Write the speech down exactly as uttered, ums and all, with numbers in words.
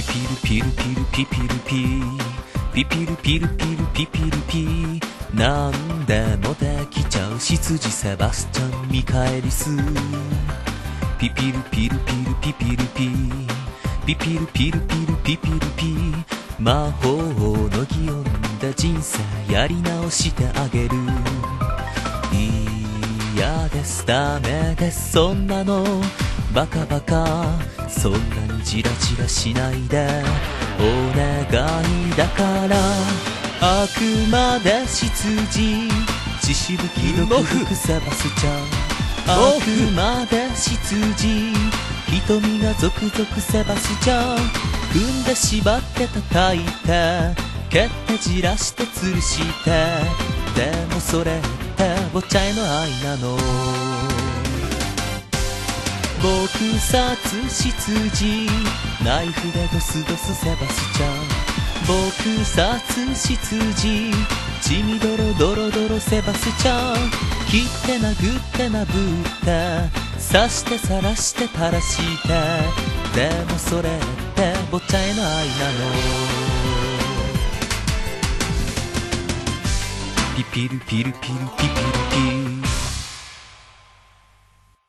ピルピルピルピピルピピピルピルピルピピルピなんでもできちゃう執事セバスチャンミカエリスピピルピルピルピピルピピピルピルピルピピルピ魔法の擬音だ人生やり直してあげる嫌ですダメですそんなのバカバカそんなにジラジラしないでお願いだからあくまで執事血しぶきドクドクセバスチャンあくまで執事瞳がゾクゾクセバスチャン踏んで縛って叩いて蹴ってじらして吊るしてでもそれってぼっちゃいの愛なの撲殺執事ナイフでドスドスセバスチャン撲殺執事血みドロドロドロセバスチャン切って殴って殴って刺して晒して垂らしてでもそれってぼっちゃいの愛なのピピルピルピルピピルピ